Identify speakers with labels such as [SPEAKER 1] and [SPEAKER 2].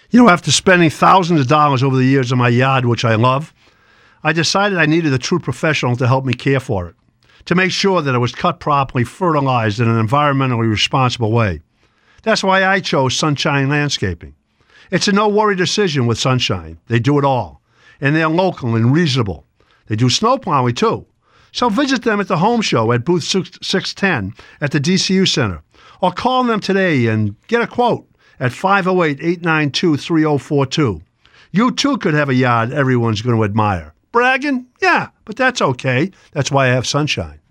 [SPEAKER 1] After spending thousands of dollars over the years on my yard, which I love, I decided I needed a true professional to help me care for it, to make sure that it was cut properly, fertilized in an environmentally responsible way. That's why I chose Sunshine Landscaping. It's a no-worry decision with Sunshine. They do it all, and they're local and reasonable. They do snow plowing, too. So visit them at the home show at booth 610 at the DCU Center, or call them today and get a quote at 508-892-3042. You, too, could have a yard everyone's going to admire. Bragging? Yeah, but that's okay. That's why I have Sunshine.